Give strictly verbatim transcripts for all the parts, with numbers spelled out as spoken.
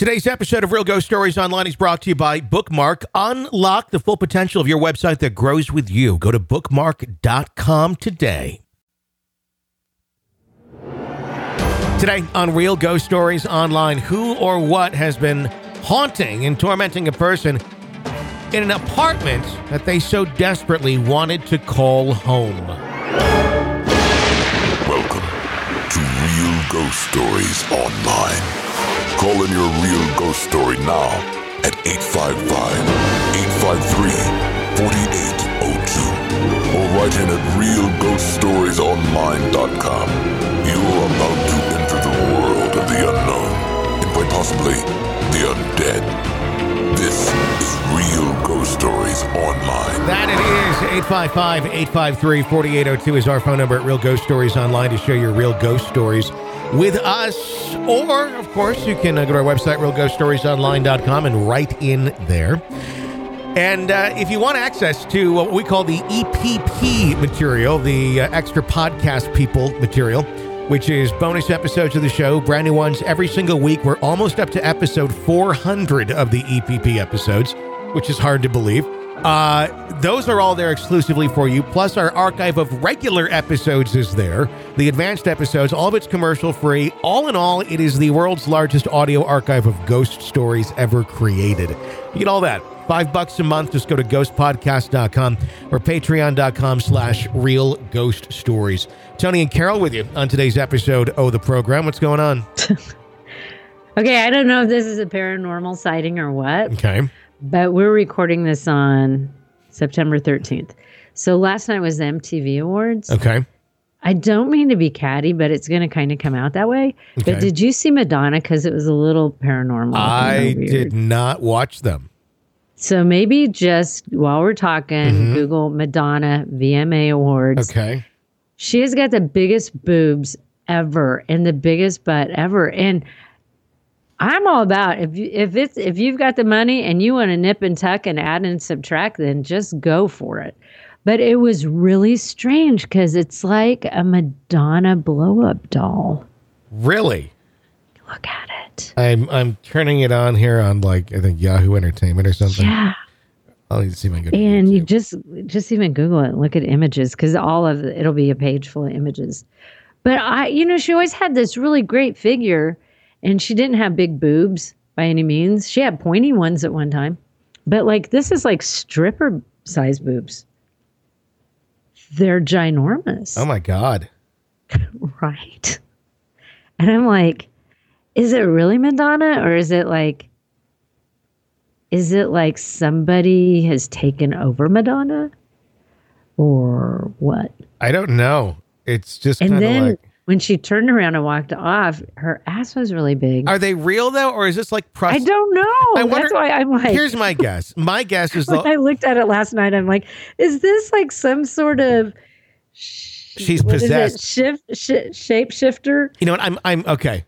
Today's episode of Real Ghost Stories Online is brought to you by Bookmark. Unlock the full potential of your website that grows with you. Go to bookmark dot com today. Today on Real Ghost Stories Online, who or what has been haunting and tormenting a person in an apartment that they so desperately wanted to call home? Welcome to Real Ghost Stories Online. Call in your real ghost story now at eight five five, eight five three, four eight zero two or write in at real ghost stories online dot com. You are about to enter the world of the unknown and quite possibly the undead. This is Real Ghost Stories Online. That it is. eight five five, eight five three, four eight zero two is our phone number at Real Ghost Stories Online to share your real ghost stories with us. Or, of course, you can uh, go to our website, real ghost stories online dot com, and write in there. And uh, if you want access to what we call the E P P material, the uh, extra podcast people material, which is bonus episodes of the show, brand new ones every single week. We're almost up to episode four hundred of the E P P episodes, which is hard to believe. Uh, those are all there exclusively for you. Plus, our archive of regular episodes is there. The advanced episodes, all of it's commercial free. All in all, it is the world's largest audio archive of ghost stories ever created. You get all that. Five bucks a month. Just go to ghost podcast dot com or patreon dot com slash real ghost stories. Tony and Carol with you on today's episode of the program. What's going on? Okay, I don't know if this is a paranormal sighting or what. Okay. But we're recording this on September thirteenth. So last night was the M T V Awards. Okay. I don't mean to be catty, but it's going to kind of come out that way. Okay. But did you see Madonna? Because it was a little paranormal. I did not watch them. So maybe just while we're talking, Mm-hmm. Google Madonna V M A Awards. Okay. She has got the biggest boobs ever and the biggest butt ever. And I'm all about if you, if it's if you've got the money and you want to nip and tuck and add and subtract, then just go for it. But it was really strange because it's like a Madonna blow-up doll. Really? Look at it. I'm I'm turning it on here on like I think Yahoo Entertainment or something. Yeah. I'll need to see my good. And you just just even Google it and look at images because all of it, it'll be a page full of images. But I, you know, she always had this really great figure. And she didn't have big boobs by any means. She had pointy ones at one time. But like this is like stripper size boobs. They're ginormous. Oh my God. Right. And I'm like, is it really Madonna? Or is it like, is it like somebody has taken over Madonna? Or what? I don't know. It's just And kind of then like. when she turned around and walked off, her ass was really big. Are they real though, or is this like? Prost- I don't know. I wonder, That's why I'm like. Here's my guess. My guess is When the, I looked at it last night, I'm like, is this like some sort of? Sh- She's what is it? possessed. Shift sh- shapeshifter. You know what? I'm. I'm okay.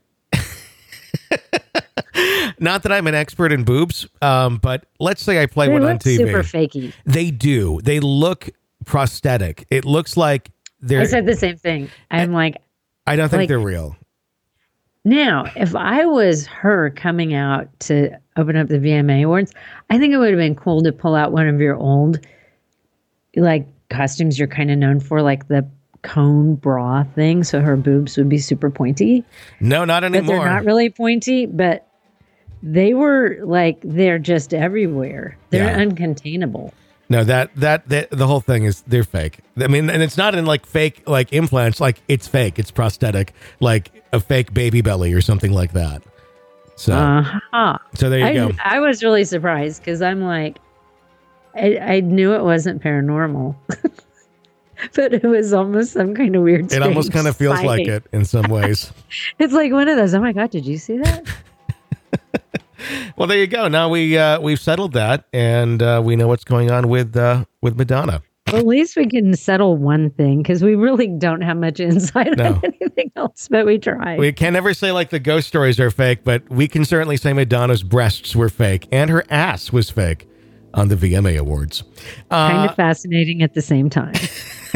Not that I'm an expert in boobs, um, but let's say I play They one on look T V. super fakey. They do. They look prosthetic. It looks like they're. I said the same thing. I'm like, I don't think like- they're real. now, if I was her coming out to open up the V M A Awards, I think it would have been cool to pull out one of your old, like, costumes you're kind of known for, like the cone bra thing, so her boobs would be super pointy. No, not But anymore. they're not really pointy, but they were like, they're just everywhere. They're Yeah. uncontainable. No, that, that that the whole thing is they're fake. I mean, and it's not in like fake like implants. Like it's fake. It's prosthetic, like a fake baby belly or something like that. So, Uh-huh. so there you I, go. I was really surprised because I'm like, I, I knew it wasn't paranormal, but it was almost some kind of weird. It almost kind of feels like sighting. it in some ways. It's like one of those. Oh my God! Did you see that? Well, there you go. Now we uh, we've settled that, and uh, we know what's going on with uh, with Madonna. Well, at least we can settle one thing because we really don't have much insight No. on anything else, but we try. We can never say like the ghost stories are fake, but we can certainly say Madonna's breasts were fake and her ass was fake on the V M A Awards. Uh, kind of fascinating at the same time.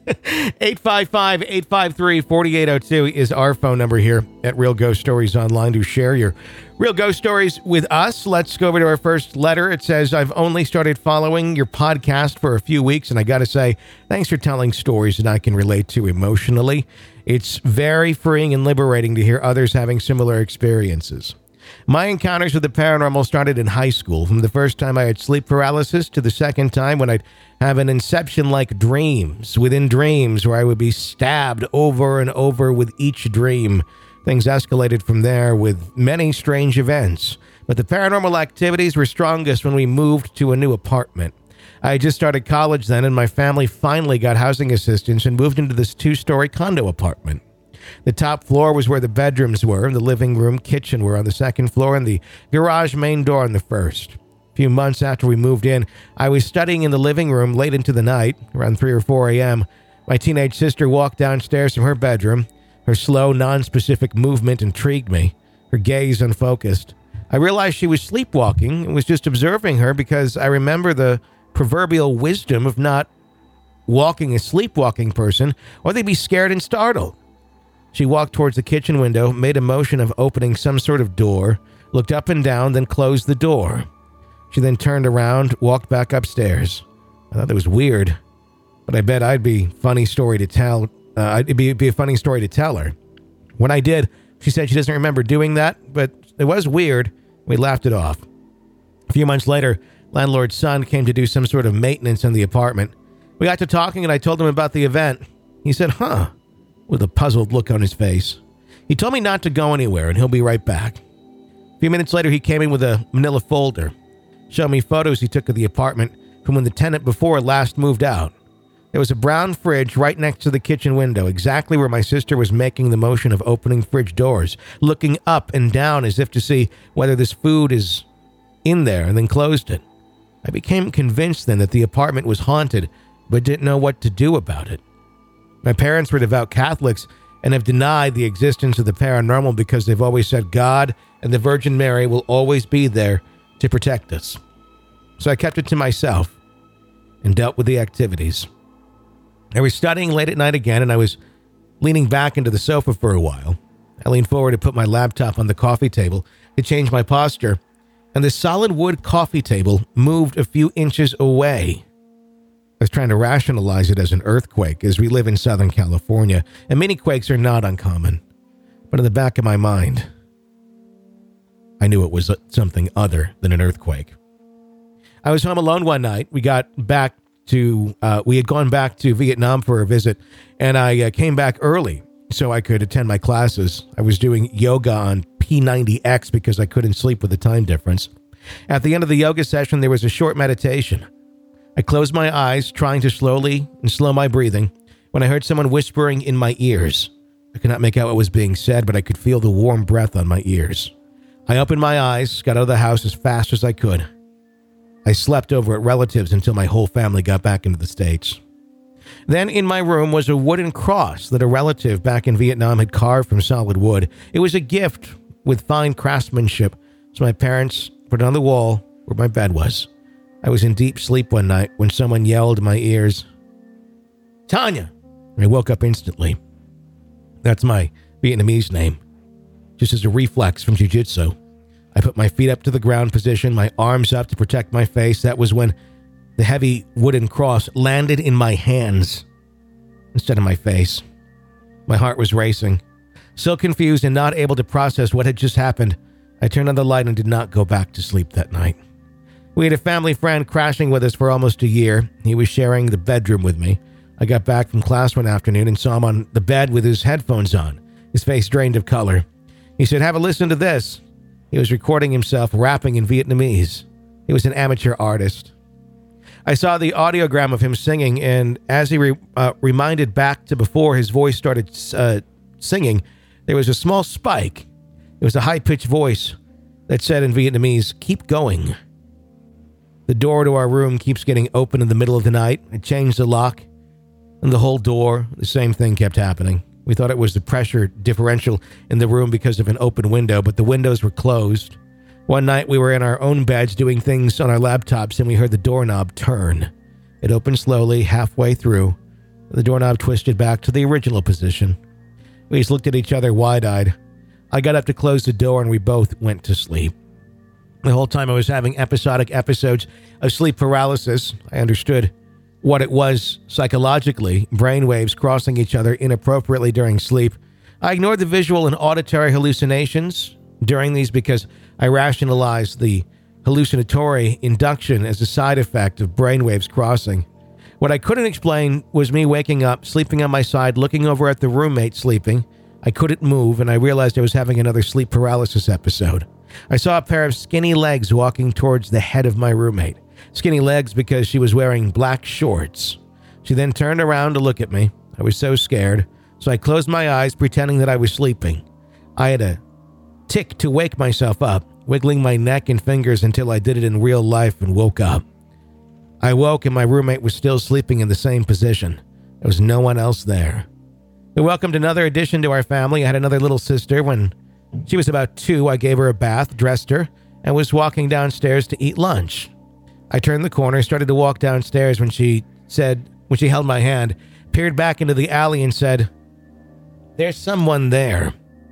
eight five five, eight five three, four eight zero two is our phone number here at Real Ghost Stories Online to share your real ghost stories with us. Let's go over to our first letter. It says, I've only started following your podcast for a few weeks, and I got to say, thanks for telling stories that I can relate to emotionally. It's very freeing and liberating to hear others having similar experiences. My encounters with the paranormal started in high school, from the first time I had sleep paralysis to the second time when I'd have an inception-like dreams within dreams where I would be stabbed over and over with each dream. Things escalated from there with many strange events, but the paranormal activities were strongest when we moved to a new apartment. I had just started college then, and my family finally got housing assistance and moved into this two-story condo apartment. The top floor was where the bedrooms were, and the living room, kitchen were on the second floor, and the garage main door on the first. A few months after we moved in, I was studying in the living room late into the night, around three or four a.m. My teenage sister walked downstairs from her bedroom. Her slow, non-specific movement intrigued me, her gaze unfocused. I realized she was sleepwalking and was just observing her because I remember the proverbial wisdom of not walking a sleepwalking person, or they'd be scared and startled. She walked towards the kitchen window, made a motion of opening some sort of door, looked up and down, then closed the door. She then turned around, walked back upstairs. I thought that was weird, but I bet I'd be funny story to tell. Uh, it'd be, it'd be a funny story to tell her. When I did, she said she doesn't remember doing that, but it was weird. We laughed it off. A few months later, landlord's son came to do some sort of maintenance in the apartment. We got to talking, and I told him about the event. He said, huh, with a puzzled look on his face. He told me not to go anywhere, and he'll be right back. A few minutes later, he came in with a manila folder, showed me photos he took of the apartment from when the tenant before last moved out. There was a brown fridge right next to the kitchen window, exactly where my sister was making the motion of opening fridge doors, looking up and down as if to see whether this food is in there, and then closed it. I became convinced then that the apartment was haunted, but didn't know what to do about it. My parents were devout Catholics and have denied the existence of the paranormal because they've always said God and the Virgin Mary will always be there to protect us. So I kept it to myself and dealt with the activities. I was studying late at night again, and I was leaning back into the sofa for a while. I leaned forward to put my laptop on the coffee table to change my posture, and the solid wood coffee table moved a few inches away. I was trying to rationalize it as an earthquake, as we live in Southern California, and mini quakes are not uncommon. But in the back of my mind, I knew it was something other than an earthquake. I was home alone one night. We got back to, uh, we had gone back to Vietnam for a visit, and I uh, came back early so I could attend my classes. I was doing yoga on P ninety X because I couldn't sleep with the time difference. At the end of the yoga session, there was a short meditation. I closed my eyes, trying to slowly and slow my breathing, when I heard someone whispering in my ears. I could not make out what was being said, but I could feel the warm breath on my ears. I opened my eyes, got out of the house as fast as I could. I slept over at relatives until my whole family got back into the States. Then in my room was a wooden cross that a relative back in Vietnam had carved from solid wood. It was a gift with fine craftsmanship, so my parents put it on the wall where my bed was. I was in deep sleep one night when someone yelled in my ears, "Tanya!" I woke up instantly. That's my Vietnamese name. Just as a reflex from jiu-jitsu, I put my feet up to the ground position, my arms up to protect my face. That was when the heavy wooden cross landed in my hands instead of my face. My heart was racing. So confused and not able to process what had just happened, I turned on the light and did not go back to sleep that night. We had a family friend crashing with us for almost a year. He was sharing the bedroom with me. I got back from class one afternoon and saw him on the bed with his headphones on, his face drained of color. He said, "Have a listen to this." He was recording himself rapping in Vietnamese. He was an amateur artist. I saw the audiogram of him singing, and as he re- uh, reminded back to before his voice started uh, singing, there was a small spike. It was a high-pitched voice that said in Vietnamese, "Keep going." The door to our room keeps getting open in the middle of the night. I changed the lock, and the whole door, the same thing kept happening. We thought it was the pressure differential in the room because of an open window, but the windows were closed. One night we were in our own beds doing things on our laptops, and we heard the doorknob turn. It opened slowly, halfway through, The doorknob twisted back to the original position. We just looked at each other wide-eyed. I got up to close the door and we both went to sleep. The whole time I was having episodic episodes of sleep paralysis. I understood what it was psychologically, brainwaves crossing each other inappropriately during sleep. I ignored the visual and auditory hallucinations during these because I rationalized the hallucinatory induction as a side effect of brainwaves crossing. What I couldn't explain was me waking up, sleeping on my side, looking over at the roommate sleeping. I couldn't move, and I realized I was having another sleep paralysis episode. I saw a pair of skinny legs walking towards the head of my roommate. Skinny legs because she was wearing black shorts. She then turned around to look at me. I was so scared, so I closed my eyes, pretending that I was sleeping. I had a tick to wake myself up, wiggling my neck and fingers until I did it in real life and woke up. I woke and my roommate was still sleeping in the same position. There was no one else there. We welcomed another addition to our family. I had another little sister. When she was about two, I gave her a bath, dressed her, and was walking downstairs to eat lunch. I turned the corner, started to walk downstairs when she said, when she held my hand, peered back into the alley and said, "There's someone there."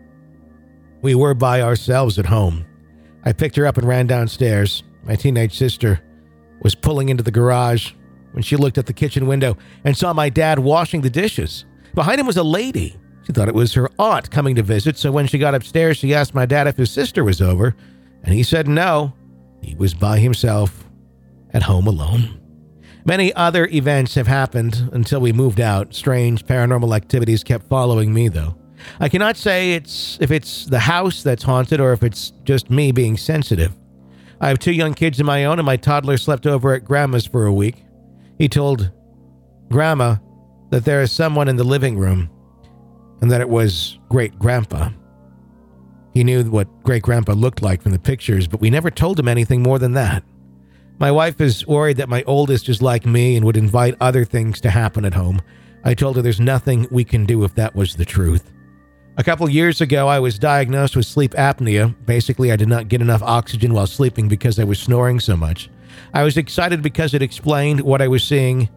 We were by ourselves at home. I picked her up and ran downstairs. My teenage sister was pulling into the garage when she looked at the kitchen window and saw my dad washing the dishes. Behind him was a lady. She thought it was her aunt coming to visit, so when she got upstairs, she asked my dad if his sister was over, and he said no. He was by himself at home alone. Many other events have happened until we moved out. Strange paranormal activities kept following me, though. I cannot say it's if it's the house that's haunted or if it's just me being sensitive. I have two young kids of my own, and my toddler slept over at Grandma's for a week. He told Grandma that there is someone in the living room and that it was Great-Grandpa. He knew what Great-Grandpa looked like from the pictures, but we never told him anything more than that. My wife is worried that my oldest is like me and would invite other things to happen at home. I told her there's nothing we can do if that was the truth. A couple years ago, I was diagnosed with sleep apnea. Basically, I did not get enough oxygen while sleeping because I was snoring so much. I was excited because it explained what I was seeing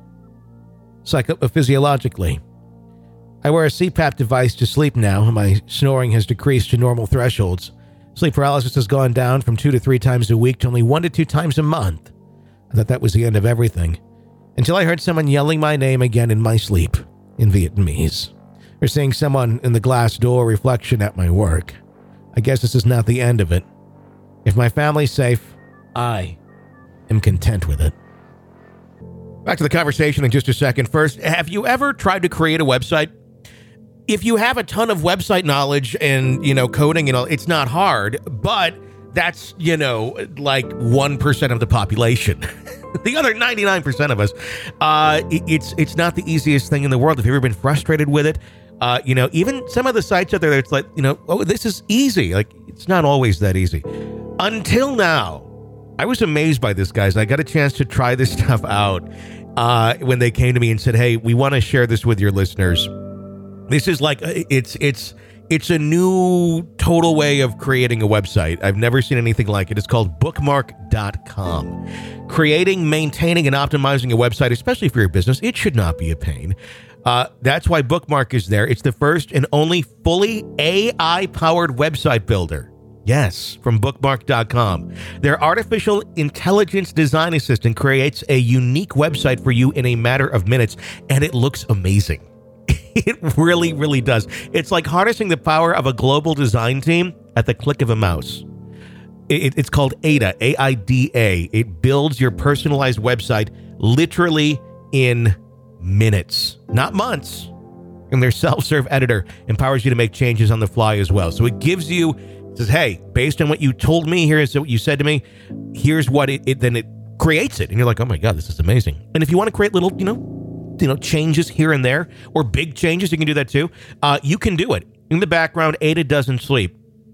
psychophysiologically. I wear a C PAP device to sleep now, and my snoring has decreased to normal thresholds. Sleep paralysis has gone down from two to three times a week to only one to two times a month. I thought that was the end of everything, until I heard someone yelling my name again in my sleep, in Vietnamese. Or seeing someone in the glass door reflection at my work. I guess this is not the end of it. If my family's safe, I am content with it. Back to the conversation in just a second. First, have you ever tried to create a website? If you have a ton of website knowledge and, you know, coding and all, it's not hard, but that's, you know, like one percent of the population. The other ninety-nine percent of us, uh, it's it's not the easiest thing in the world. Have you ever been frustrated with it? Uh, you know, even some of the sites out there, it's like, you know, oh, this is easy. Like, it's not always that easy. Until now, I was amazed by this, guys. I got a chance to try this stuff out uh, when they came to me and said, hey, we want to share this with your listeners. This is like, it's it's it's a new total way of creating a website. I've never seen anything like it. It's called bookmark dot com. Creating, maintaining, and optimizing a website, especially for your business, it should not be a pain. Uh, that's why Bookmark is there. It's the first and only fully A I-powered website builder. Yes, from bookmark dot com. Their artificial intelligence design assistant creates a unique website for you in a matter of minutes, and it looks amazing. It really, really does. It's like harnessing the power of a global design team at the click of a mouse. It, it's called Ada, A I D A. It builds your personalized website literally in minutes, not months. And their self-serve editor empowers you to make changes on the fly as well. So it gives you, it says, hey, based on what you told me, here's what you said to me, here's what it, it then it creates it. And you're like, oh my God, this is amazing. And if you want to create little, you know, you know, changes here and there, or big changes, you can do that too. Uh, you can do it. In the background, Ada doesn't sleep.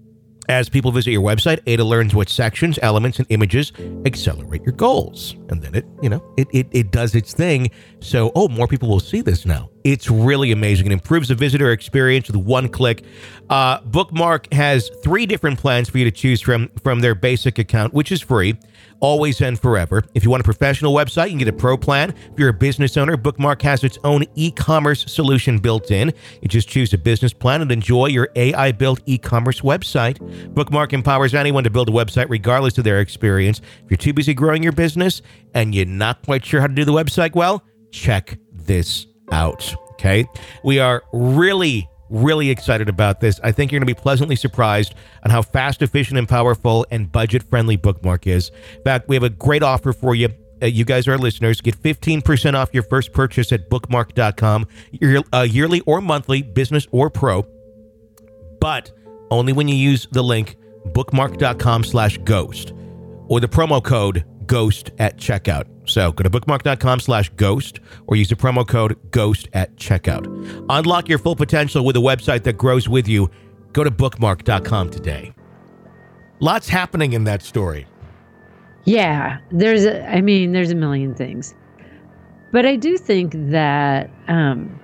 As people visit your website, Ada learns what sections, elements, and images accelerate your goals. And then it, you know, it, it, it does its thing. So, oh, more people will see this now. It's really amazing. It improves the visitor experience with one click. Uh, Bookmark has three different plans for you to choose from from their basic account, which is free, always and forever. If you want a professional website, you can get a pro plan. If you're a business owner, Bookmark has its own e-commerce solution built in. You just choose a business plan and enjoy your A I-built e-commerce website. Bookmark empowers anyone to build a website regardless of their experience. If you're too busy growing your business and you're not quite sure how to do the website well, check this out. Okay. We are really, really excited about this. I think you're going to be pleasantly surprised on how fast, efficient, and powerful and budget-friendly Bookmark is. In fact, we have a great offer for you. Uh, you guys, our listeners, get fifteen percent off your first purchase at bookmark dot com, year, uh, yearly or monthly, business or pro, but only when you use the link bookmark dot com slash ghost or the promo code GHOST at checkout. So go to bookmark dot com slash ghost or use the promo code GHOST at checkout. Unlock your full potential with a website that grows with you. Go to bookmark dot com today. Lots happening in that story. Yeah, there's a, I mean, there's a million things. But I do think that um,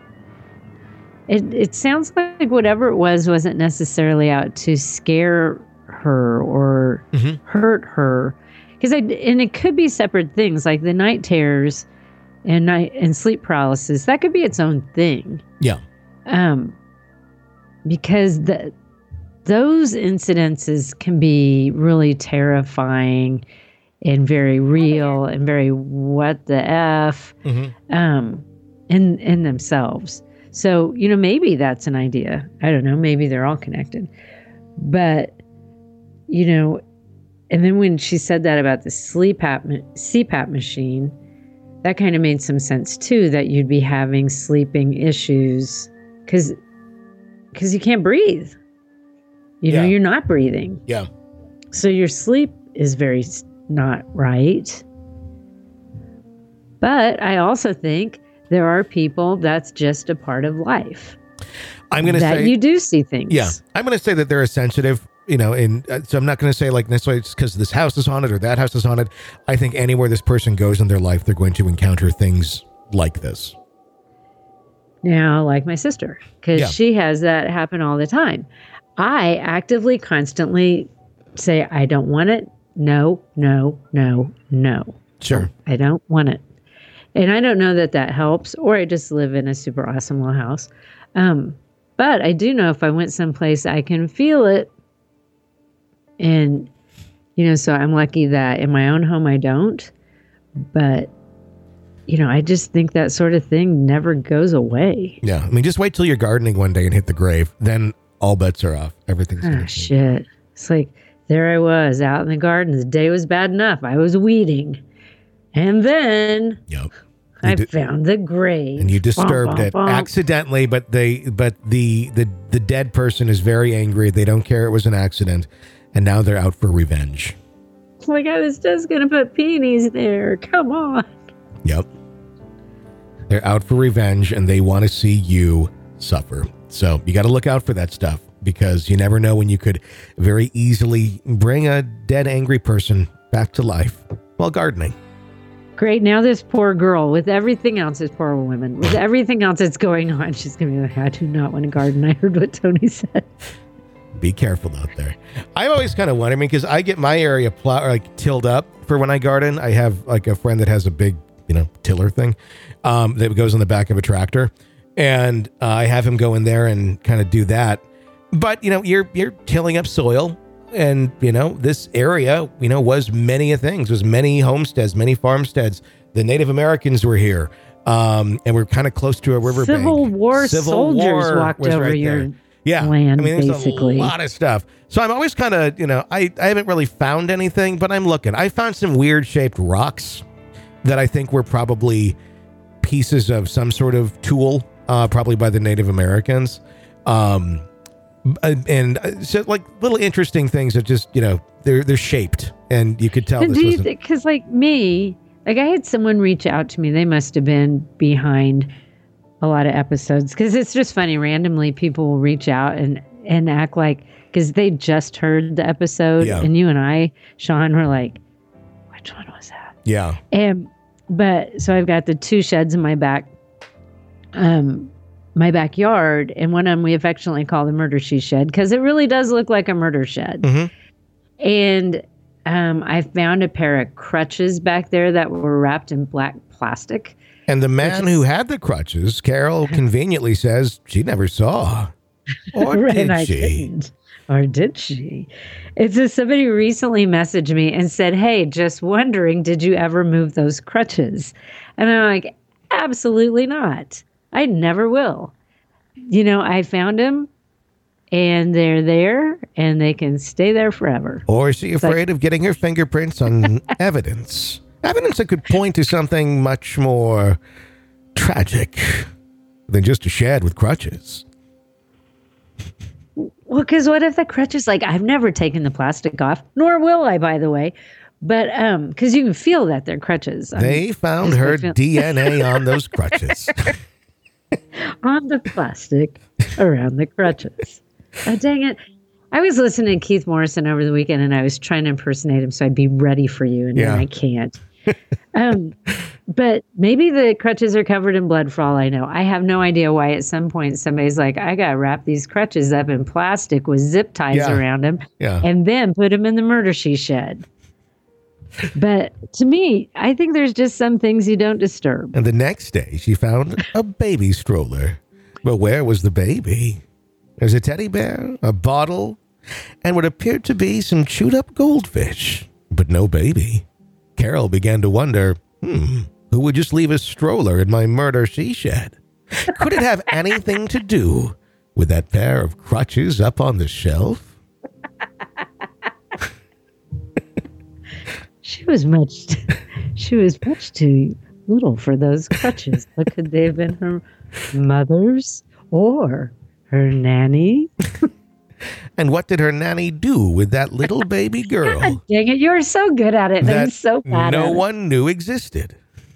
it, it sounds like whatever it was wasn't necessarily out to scare her or mm-hmm. hurt her. Because I and it could be separate things like the night terrors and night and sleep paralysis. That could be its own thing. Yeah. Um, because the those incidences can be really terrifying and very real and very what the F mm-hmm. um, in in themselves. So you know maybe that's an idea. I don't know. Maybe they're all connected, but you know. And then when she said that about the sleep ap- C PAP machine, that kind of made some sense too, that you'd be having sleeping issues because because you can't breathe. You know, yeah. you're not breathing. Yeah. So your sleep is very not right. But I also think there are people that's just a part of life. I'm going to say that you do see things. Yeah. I'm going to say that they're a sensitive. You know, and uh, so I'm not going to say like necessarily it's because this house is haunted or that house is haunted. I think anywhere this person goes in their life, they're going to encounter things like this. Now, like my sister, because yeah. she has that happen all the time. I actively, constantly say, I don't want it. No, no, no, no. Sure. I don't want it. And I don't know that that helps, or I just live in a super awesome little house. Um, but I do know if I went someplace, I can feel it. And, you know, so I'm lucky that in my own home I don't. But, you know, I just think that sort of thing never goes away. Yeah. I mean, just wait till you're gardening one day and hit the grave. Then all bets are off. Everything's Oh, shit. It's like, there I was out in the garden. The day was bad enough. I was weeding. And then yep. I di- found the grave. And you disturbed bum, bum, it bum. accidentally, but they, but the, the, the dead person is very angry. They don't care it was an accident. And now they're out for revenge. Like, I was just going to put peonies there. Come on. Yep. They're out for revenge and they want to see you suffer. So you got to look out for that stuff because you never know when you could very easily bring a dead, angry person back to life while gardening. Great. Now this poor girl, with everything else, this poor woman, with everything else that's going on, she's going to be like, I do not want to garden. I heard what Tony said. Be careful out there. I've always kind of wondered, I mean, because I get my area plow, like tilled up for when I garden. I have like a friend that has a big, you know, tiller thing um, that goes on the back of a tractor. And uh, I have him go in there and kind of do that. But, you know, you're you're tilling up soil. And, you know, this area, you know, was many of things. Was many homesteads, many farmsteads. The Native Americans were here. Um, and we're kind of close to a riverbank. Civil War Civil soldiers War walked over right your there. Yeah. land, I mean, there's basically. a lot of stuff. So I'm always kind of, you know, I, I haven't really found anything, but I'm looking. I found some weird shaped rocks that I think were probably pieces of some sort of tool, uh, probably by the Native Americans. Um, and so like little interesting things that just, you know, they're, they're shaped and you could tell. And this do you wasn't- think, because like me, like I had someone reach out to me, they must have been behind a lot of episodes because it's just funny. Randomly, people will reach out and, and act like, because they just heard the episode Yeah. and you and I, Sean, were like, which one was that? Yeah. And, but so I've got the two sheds in my back. Um, my backyard, and one of them we affectionately call the murder she shed because it really does look like a murder shed. Mm-hmm. And um, I found a pair of crutches back there that were wrapped in black plastic. And the man is, who had the crutches, Carol conveniently says she never saw. Or right, did I she? Didn't. Or did she? It's just somebody recently messaged me and said, hey, just wondering, did you ever move those crutches? And I'm like, absolutely not. I never will. You know, I found them and they're there and they can stay there forever. Or is she afraid like, of getting her fingerprints on evidence? Evidence that could point to something much more tragic than just a shed with crutches. Well, because what if the crutches, like, I've never taken the plastic off, nor will I, by the way. But um, because you can feel that they're crutches. They I'm, found her D N A on those crutches. On the plastic around the crutches. Oh, dang it. I was listening to Keith Morrison over the weekend, and I was trying to impersonate him so I'd be ready for you, and yeah. then I can't. um, but maybe the crutches are covered in blood for all I know. I have no idea why at some point somebody's like, I got to wrap these crutches up in plastic with zip ties yeah. around them yeah. and then put them in the murder she shed. But to me, I think there's just some things you don't disturb. And the next day, she found a baby stroller. But where was the baby? There's a teddy bear, a bottle, and what appeared to be some chewed up goldfish. But no baby. Carol began to wonder, hmm, who would just leave a stroller in my murder she shed? Could it have anything to do with that pair of crutches up on the shelf? She was much, t- she was much too little for those crutches. But could they have been her mother's or her nanny? And what did her nanny do with that little baby girl? God dang it, you're so good at it. I'm so bad no at one knew existed.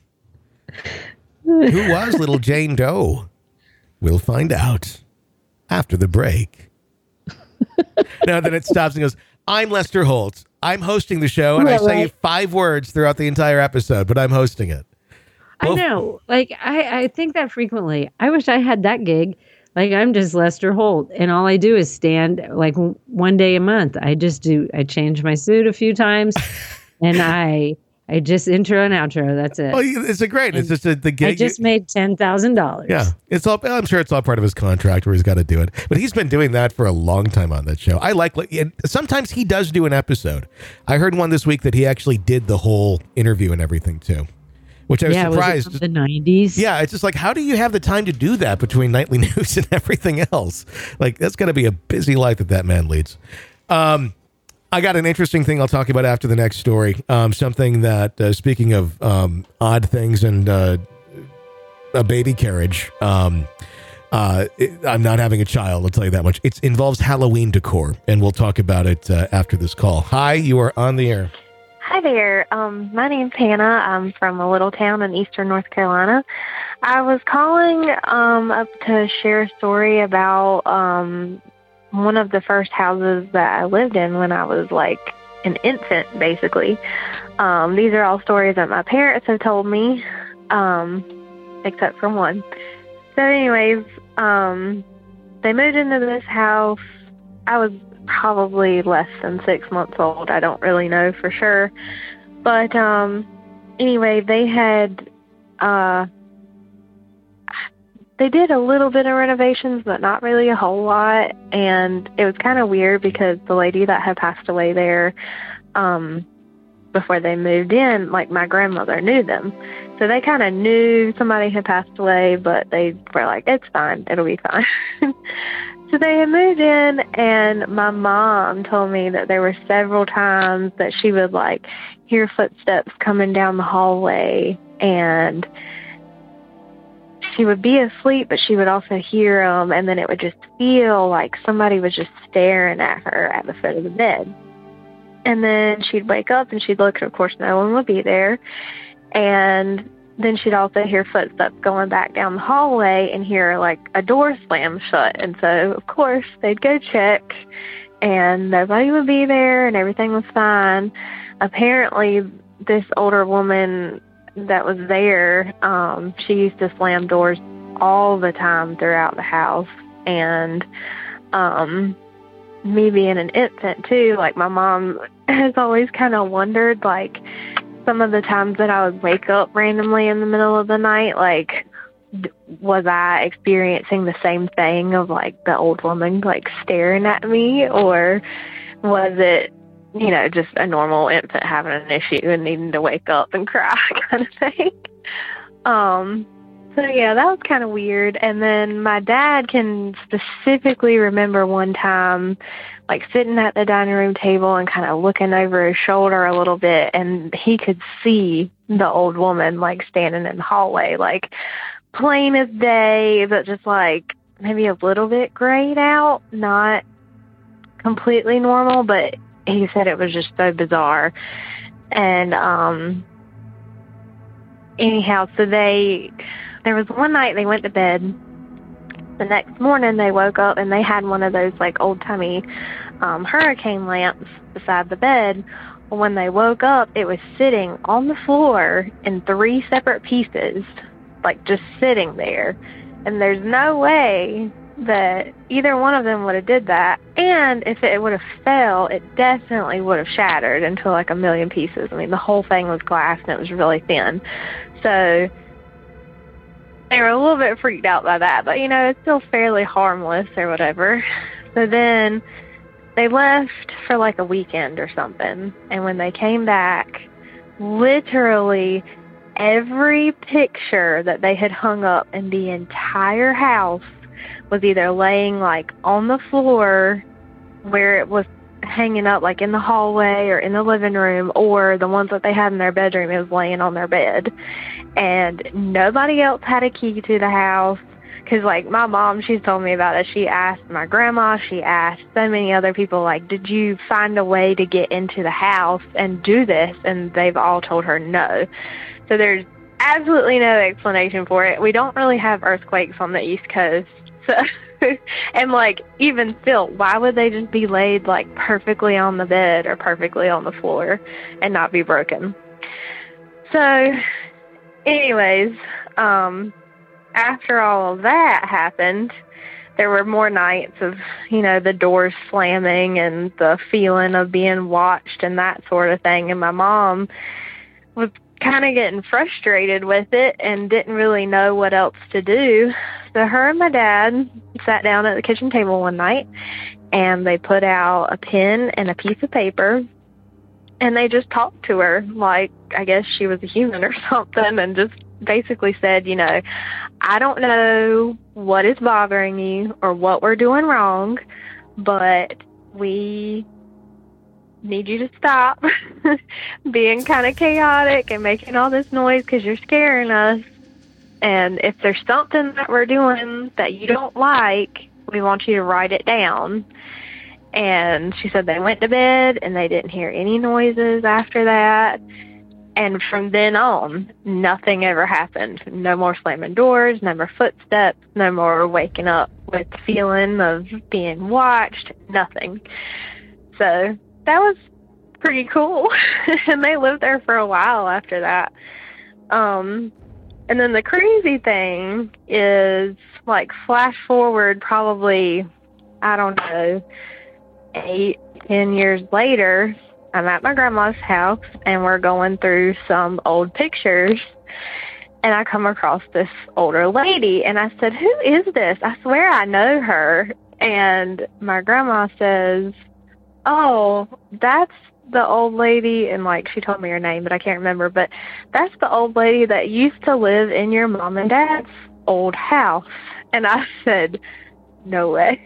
Who was little Jane Doe? We'll find out after the break. Now then it stops and goes, I'm Lester Holt. I'm hosting the show, and right, I say right. five words throughout the entire episode, but I'm hosting it. Well, I know. Like, I, I think that frequently. I wish I had that gig. Like, I'm just Lester Holt, and all I do is stand, like, one day a month. I just do, I change my suit a few times, and I I just intro and outro. That's it. Well, it's a great, and it's just a, the gig. I just made ten thousand dollars. Yeah. It's all, I'm sure it's all part of his contract where he's got to do it. But he's been doing that for a long time on that show. I like, and sometimes he does do an episode. I heard one this week that he actually did the whole interview and everything, too. Which I was yeah, surprised. Was it from the nineties? Yeah, it's just like, how do you have the time to do that between nightly news and everything else? Like, that's got to be a busy life that that man leads. Um, I got an interesting thing I'll talk about after the next story. Um, something that, uh, speaking of um, odd things and uh, a baby carriage, um, uh, it, I'm not having a child, I'll tell you that much. It involves Halloween decor, and we'll talk about it uh, after this call. Hi, you are on the air. Hi there. Um, my name's Hannah. I'm from a little town in eastern North Carolina. I was calling um, up to share a story about um, one of the first houses that I lived in when I was like an infant, basically. Um, these are all stories that my parents have told me, um, except for one. So anyways, um, they moved into this house. I was probably less than six months old. I don't really know for sure. But um, anyway, they had, uh, they did a little bit of renovations, but not really a whole lot. And it was kind of weird because the lady that had passed away there um, before they moved in, like my grandmother knew them. So they kind of knew somebody had passed away, but they were like, it's fine. It'll be fine. So they had moved in, and my mom told me that there were several times that she would, like, hear footsteps coming down the hallway, and she would be asleep, but she would also hear them, and then it would just feel like somebody was just staring at her at the foot of the bed. And then she'd wake up, and she'd look, and, of course, no one would be there, and then she'd also hear footsteps going back down the hallway and hear, like, a door slam shut. And so, of course, they'd go check, and nobody would be there, and everything was fine. Apparently, this older woman that was there, um, she used to slam doors all the time throughout the house. And um, me being an infant, too, like, my mom has always kind of wondered, like, some of the times that I would wake up randomly in the middle of the night, like, was I experiencing the same thing of, like, the old woman, like, staring at me, or was it, you know, just a normal infant having an issue and needing to wake up and cry kind of thing? Um, so, yeah, that was kind of weird. And then my dad can specifically remember one time, like, sitting at the dining room table and kind of looking over his shoulder a little bit, and he could see the old woman, like, standing in the hallway, like, plain as day, but just, like, maybe a little bit grayed out, not completely normal, but he said it was just so bizarre. And, um, anyhow, so they, there was one night they went to bed. The next morning they woke up and they had one of those, like, old-timey um, hurricane lamps beside the bed. Well, when they woke up, it was sitting on the floor in three separate pieces, like, just sitting there. And there's no way that either one of them would have did that. And if it would have fell, it definitely would have shattered into, like, a million pieces. I mean, the whole thing was glass and it was really thin. So they were a little bit freaked out by that, but, you know, it's still fairly harmless or whatever. So then they left for, like, a weekend or something. And when they came back, literally every picture that they had hung up in the entire house was either laying, like, on the floor where it was hanging up, like, in the hallway or in the living room, or the ones that they had in their bedroom, it was laying on their bed. And nobody else had a key to the house, because, like, my mom, she's told me about it. She asked my grandma, she asked so many other people, like, did you find a way to get into the house and do this? And they've all told her no. So there's absolutely no explanation for it. We don't really have earthquakes on the East Coast. So, and, like, even still, why would they just be laid, like, perfectly on the bed or perfectly on the floor and not be broken? So, anyways, um, after all of that happened, there were more nights of, you know, the doors slamming and the feeling of being watched and that sort of thing. And my mom was kind of getting frustrated with it and didn't really know what else to do. So her and my dad sat down at the kitchen table one night and they put out a pen and a piece of paper and they just talked to her like, I guess she was a human or something, and just basically said, you know, I don't know what is bothering you or what we're doing wrong, but we need you to stop being kind of chaotic and making all this noise because you're scaring us. And if there's something that we're doing that you don't like, we want you to write it down. And she said they went to bed and they didn't hear any noises after that. And from then on, nothing ever happened. No more slamming doors, no more footsteps, no more waking up with the feeling of being watched, nothing. So that was pretty cool. And they lived there for a while after that. Um, and then the crazy thing is, like, flash forward probably, I don't know, eight, ten years later, I'm at my grandma's house, and we're going through some old pictures, and I come across this older lady, and I said, who is this? I swear I know her. And my grandma says, oh, that's the old lady, and, like, she told me her name, but I can't remember, but that's the old lady that used to live in your mom and dad's old house. And I said, no way.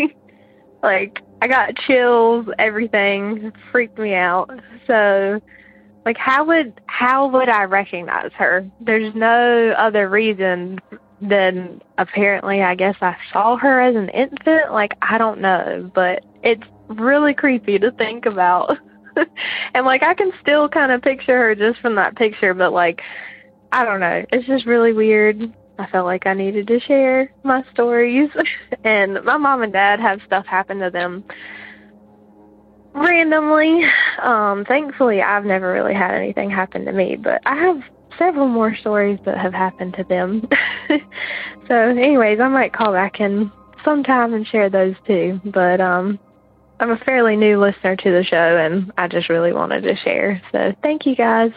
Like, I got chills, everything. It freaked me out. So, like, how would how would I recognize her? There's no other reason than apparently, I guess I saw her as an infant. Like, I don't know, but it's really creepy to think about. And, like, I can still kind of picture her just from that picture, but, like, I don't know. It's just really weird. I felt like I needed to share my stories. And my mom and dad have stuff happen to them randomly. Um, thankfully, I've never really had anything happen to me, but I have several more stories that have happened to them. So anyways, I might call back in sometime and share those too. But um, I'm a fairly new listener to the show, and I just really wanted to share. So thank you, guys.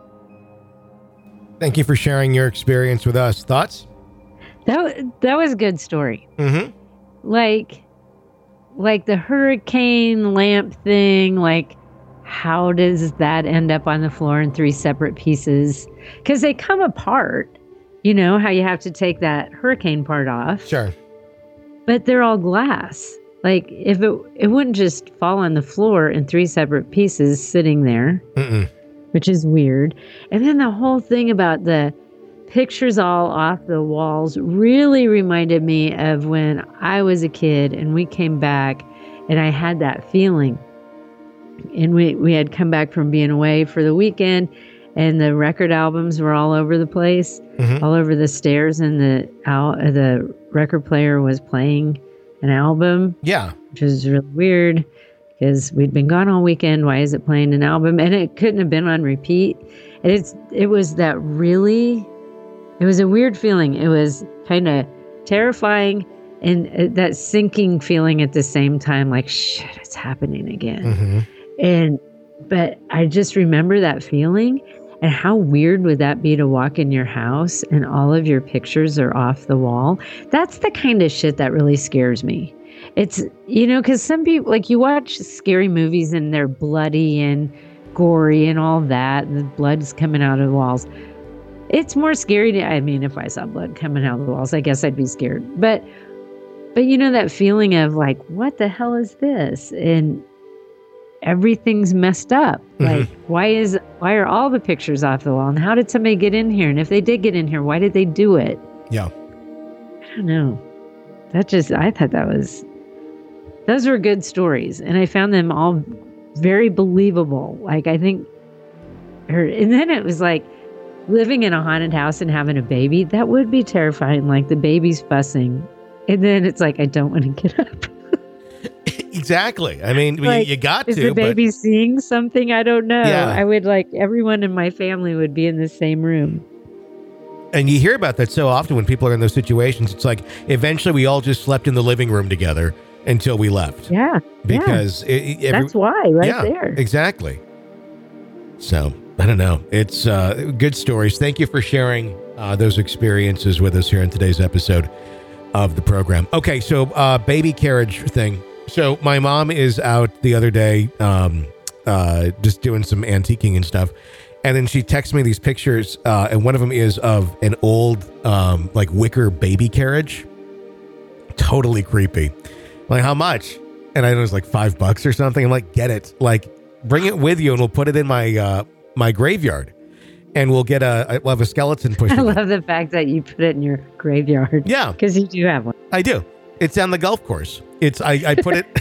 Thank you for sharing your experience with us. Thoughts? That that was a good story. Mm-hmm. Like, like the hurricane lamp thing. Like, how does that end up on the floor in three separate pieces? Because they come apart. You know how you have to take that hurricane part off. Sure. But they're all glass. Like, if it it wouldn't just fall on the floor in three separate pieces sitting there, Mm-mm. which is weird. And then the whole thing about the pictures all off the walls really reminded me of when I was a kid and we came back and I had that feeling. And we, we had come back from being away for the weekend, and the record albums were all over the place, Mhm. all over the stairs, and the al- uh, the record player was playing an album, Yeah. which was really weird because we'd been gone all weekend. Why is it playing an album? And it couldn't have been on repeat. And it's it was that really, it was a weird feeling. It was kind of terrifying and uh, that sinking feeling at the same time, like, shit, it's happening again. Mm-hmm. And, but I just remember that feeling. And how weird would that be to walk in your house and all of your pictures are off the wall? That's the kind of shit that really scares me. It's, you know, because some people, like, you watch scary movies and they're bloody and gory and all that, and the blood's coming out of the walls. It's more scary to, I mean, if I saw blood coming out of the walls, I guess I'd be scared. But, but you know, that feeling of like, what the hell is this? And everything's messed up. Mhm. Like, why is, why are all the pictures off the wall? And how did somebody get in here? And if they did get in here, why did they do it? Yeah. I don't know. That just, I thought that was, those were good stories. And I found them all very believable. Like, I think, or, and then it was like living in a haunted house and having a baby. That would be terrifying. Like the baby's fussing. And then it's like, I don't want to get up. Exactly. I mean, Like, you, you got Is to. the but baby seeing something? I don't know. Yeah. I would like, everyone in my family would be in the same room. And you hear about that so often when people are in those situations. It's like eventually we all just slept in the living room together until we left. Yeah. Because yeah. it, it- every, That's why, right yeah, there. exactly. So I don't know. It's uh, good stories. Thank you for sharing uh, those experiences with us here in today's episode of the program. Okay, so uh, baby carriage thing. So my mom is out the other day, um, uh, just doing some antiquing and stuff. And then she texts me these pictures, uh, and one of them is of an old, um, like wicker baby carriage. Totally creepy. Like, how much? And I know it was like five bucks or something. I'm like, get it. Like, bring it with you, and we'll put it in my uh, my graveyard, and we'll get a we'll have a skeleton push. I in it. love the fact that you put it in your graveyard. Yeah, Because you do have one. I do. It's on the golf course. It's I, I put it.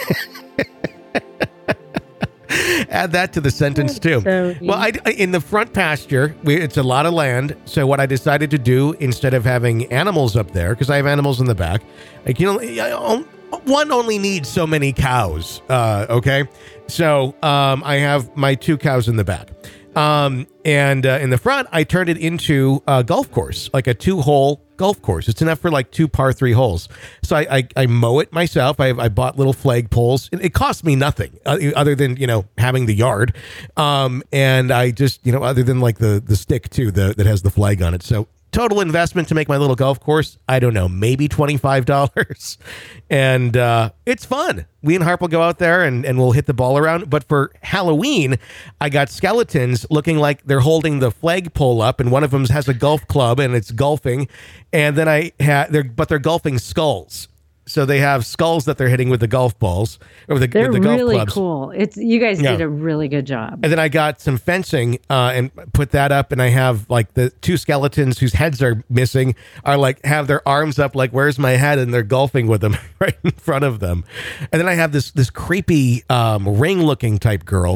Add that to the sentence too. So Well, I, I- in the front pasture, we, it's a lot of land. So what I decided to do instead of having animals up there, because I have animals in the back, like, you know, I, on- one only needs so many cows. Uh, okay, so um, I have my two cows in the back. Um, and uh, in the front, I turned it into a golf course, like a two-hole golf course. It's enough for like two par three holes. So I I, I mow it myself. I, I bought little flag poles. It, it cost me nothing uh, other than, you know, having the yard. Um, and I just, you know, other than like the the stick too, the that has the flag on it. So total investment to make my little golf course, I don't know, maybe twenty-five dollars. And uh, it's fun. We and Harp will go out there and, and we'll hit the ball around. But for Halloween, I got skeletons looking like they're holding the flagpole up, and one of them has a golf club and it's golfing. And then I had, they're, but they're golfing skulls. So they have skulls that they're hitting with the golf balls or the, They're with the golf really clubs. cool. It's you guys Yeah. did a really good job. And then I got some fencing uh, and put that up, and I have like the two skeletons whose heads are missing are like have their arms up like, where's my head? And they're golfing with them right in front of them. And then I have this this creepy um, ring looking type girl,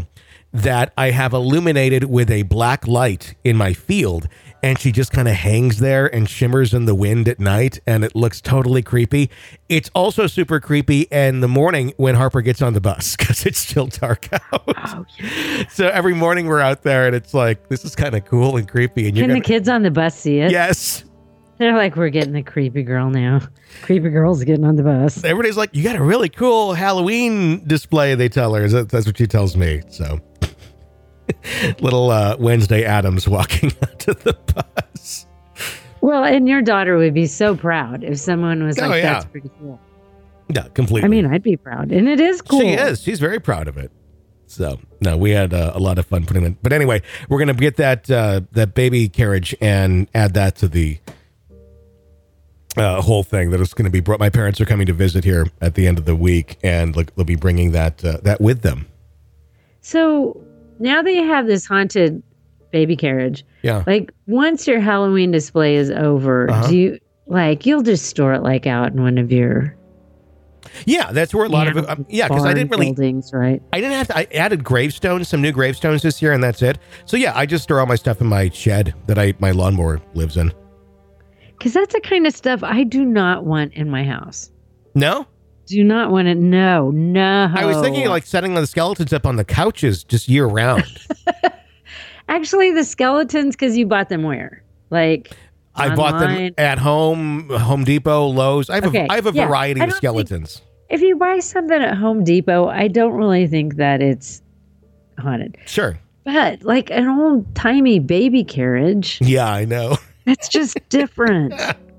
that I have illuminated with a black light in my field, and she just kind of hangs there and shimmers in the wind at night, and it looks totally creepy. It's also super creepy in the morning when Harper gets on the bus because it's still dark out. Oh, yeah. So every morning we're out there, and it's like, this is kind of cool and creepy. And Can you're the gonna, kids on the bus see it? Yes. They're like, we're getting the creepy girl now. Creepy girl's getting on the bus. Everybody's like, you got a really cool Halloween display, they tell her. That's what she tells me. So little uh, Wednesday Addams walking onto the bus. Well, and your daughter would be so proud if someone was Oh, like, yeah. that's pretty cool. Yeah, completely. I mean, I'd be proud. And it is cool. She is. She's very proud of it. So, no, we had uh, a lot of fun putting it. But anyway, we're going to get that uh, that baby carriage and add that to the uh, whole thing that is going to be brought. My parents are coming to visit here at the end of the week, and look, they'll be bringing that uh, that with them. So now that you have this haunted baby carriage, Yeah. like once your Halloween display is over, Uh-huh. do you like you'll just store it like out in one of your Yeah, that's where a lot of it. Um, yeah, because I didn't really. buildings, right? I didn't have to. I added gravestones, some new gravestones this year, and that's it. So yeah, I just store all my stuff in my shed that I my lawnmower lives in. Because that's the kind of stuff I do not want in my house. No, Do not want it. No, no. I was thinking like setting the skeletons up on the couches just year round. Actually, the skeletons, because you bought them where? Like I bought them online? at home, Home Depot, Lowe's. I have Okay, a, I have a yeah. variety I of don't skeletons. If you buy something at Home Depot, I don't really think that it's haunted. Sure. But like an old timey baby carriage, Yeah, I know. that's just different.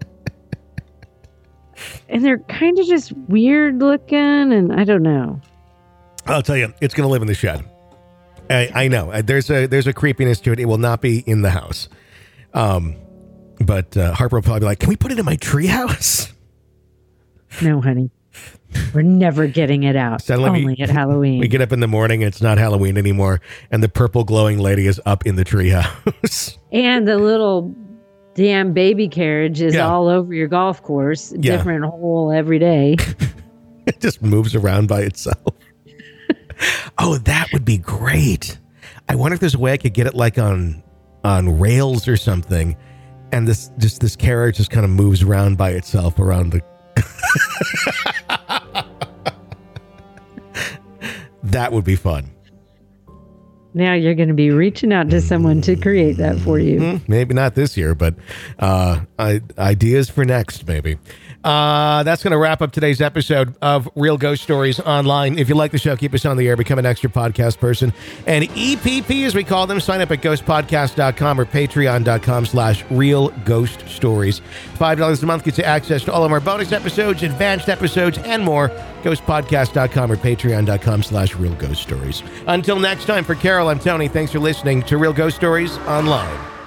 And they're kind of just weird looking, and I don't know. I'll tell you, it's going to live in the shed. I, I know. There's a there's a creepiness to it. It will not be in the house. Um, but uh, Harper will probably be like, "Can we put it in my treehouse?" No, honey. We're never getting it out. Suddenly Only we- at Halloween. We get up in the morning, and it's not Halloween anymore, and the purple glowing lady is up in the treehouse. And the little damn baby carriage is Yeah. all over your golf course, Yeah. different hole every day. It just moves around by itself. Oh, that would be great. I wonder if there's a way I could get it like on on rails or something, and this just this carriage just kind of moves around by itself around the. That would be fun. Now you're going to be reaching out to someone to create that for you. Hmm, maybe not this year, but uh, I, ideas for next, maybe. Uh, that's going to wrap up today's episode of Real Ghost Stories Online. If you like the show, keep us on the air, become an extra podcast person. And E P P, as we call them, sign up at ghost podcast dot com or patreon dot com slash real ghost stories. five dollars a month gets you access to all of our bonus episodes, advanced episodes, and more. ghost podcast dot com or patreon dot com slash real ghost stories. Until next time, for Carol, I'm Tony. Thanks for listening to Real Ghost Stories Online.